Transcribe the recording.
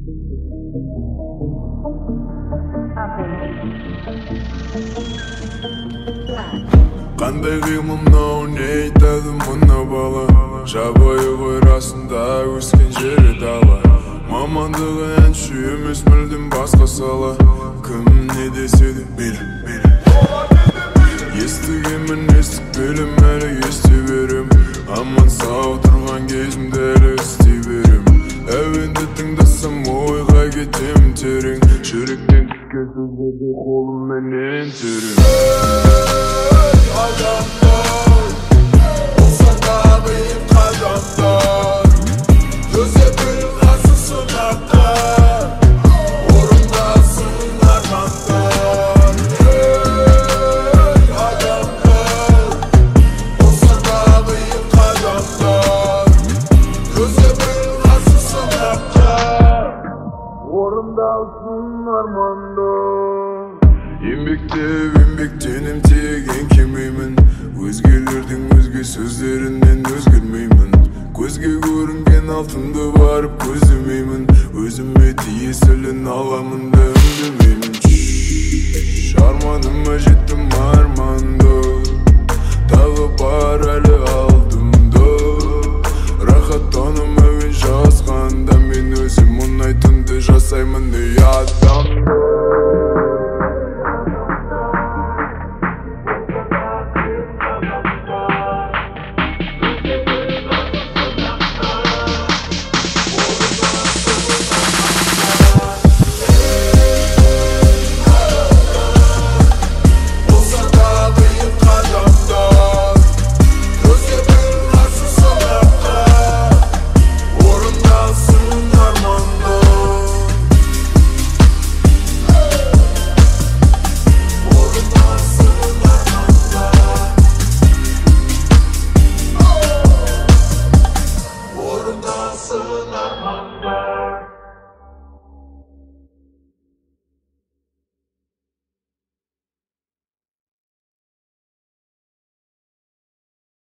Қандай қимыл мынау, не айтады мына бала? Жабайы қой расында өскен жері дала. Мамандығы әнші емес, мүлдем басқа сала. Кім не десе де мейлі. Естігенмін, естікпелім, әлі ести берем. Аман сау тұрған кезімді әлі істей берем. Әуенді тыңдасам ойға кетем терең. Жүректен түскен сөздерді қолымменен терем. Адамдар, болса дағы ем қадамдар. Төзе біл қасы сынақтар, орындасын армандар. Адамдар, болса дағы ем қадамдар. Төзе біл қасы сынақтар, орындасын армандар. Еңбектенем теген кемеймін. Өзгелердің өзге сөздерінен өзгермеймін. Көзге көрінген алтынды барып көздемеймін. Өзіме тиесілін аламын да үндемеймін. Арманыма жеттім арманды, тағы бар әлі